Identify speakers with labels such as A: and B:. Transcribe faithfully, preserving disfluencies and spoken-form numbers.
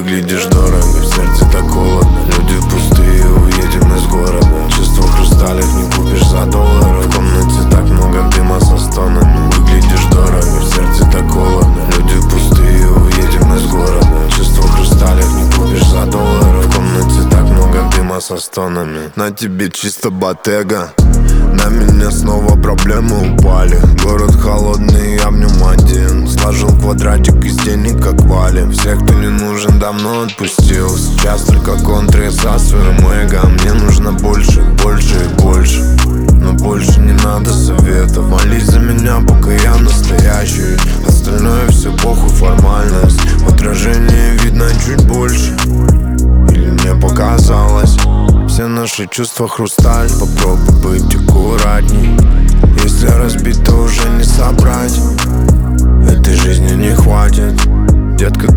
A: Выглядишь дорого, в сердце так холодно. Люди пустые, уедем из города. Чувство хрусталев не купишь за доллары. В комнате так много дыма со стонами. Выглядишь дорого, в сердце так холодно. Люди пустые, уедем из города. Чувство хрусталев не купишь за доллары. В комнате так много дыма со стонами. На тебе чисто ботега, на меня снова проблемы упали. Город холодный, я в нем один. Сложил квадратик из денег, как вали. Всех, кто не нужен, давно отпустил. Сейчас только контры со своим эго. Мне нужно больше, больше и больше. Но больше не надо советов. Молись за меня, пока я настоящий. Остальное все похуй, формальность. В отражении видно чуть больше. Или мне показалось. Все наши чувства хрусталь. Попробуй быть аккуратней. Если разбить, то уже не собрать. Этой жизни не хватит. Детка,